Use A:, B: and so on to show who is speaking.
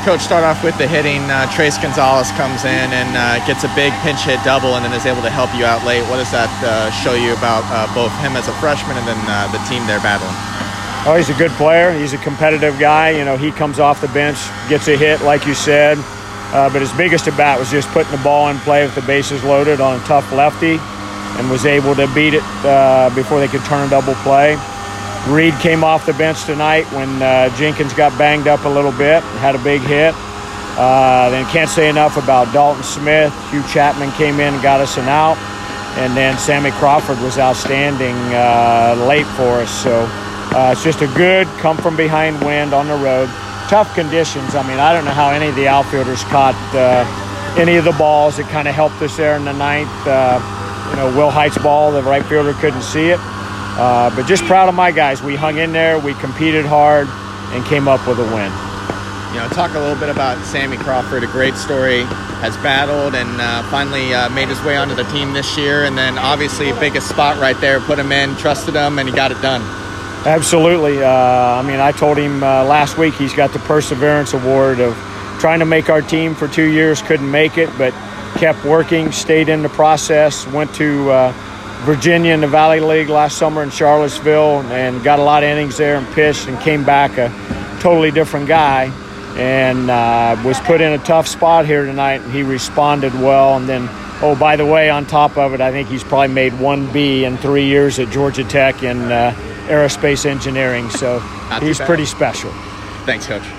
A: Coach, start off with the hitting. Trace Gonzalez comes in and gets a big pinch hit double and then is able to help you out late. What does that show you about both him as a freshman and then the team they're battling?
B: Oh, he's a good player. He's a competitive guy. You know, he comes off the bench, gets a hit, like you said. But his biggest at bat was just putting the ball in play with the bases loaded on a tough lefty and was able to beat it before they could turn a double play. Reed came off the bench tonight when Jenkins got banged up a little bit, had a big hit. Then can't say enough about Dalton Smith. Hugh Chapman came in and got us an out. And then Sammy Crawford was outstanding late for us. So it's just a good come-from-behind wind on the road. Tough conditions. I mean, I don't know how any of the outfielders caught any of the balls. It kind of helped us there in the ninth. Will Height's ball, the right fielder couldn't see it. But just proud of my guys. We hung in there, we competed hard, and came up with a win.
A: Talk a little bit about Sammy Crawford, a great story, has battled and finally made his way onto the team this year. And then obviously biggest spot right there, put him in, trusted him, and he got it done.
B: Absolutely. I told him last week he's got the Perseverance Award of trying to make our team for 2 years, couldn't make it, but kept working, stayed in the process, went to Virginia in the Valley League last summer in Charlottesville and got a lot of innings there and pitched and came back a totally different guy and was put in a tough spot here tonight, and he responded well. And then, oh, by the way, on top of it, I think he's probably made 1B in 3 years at Georgia Tech in aerospace engineering. So he's pretty special.
A: Thanks, Coach.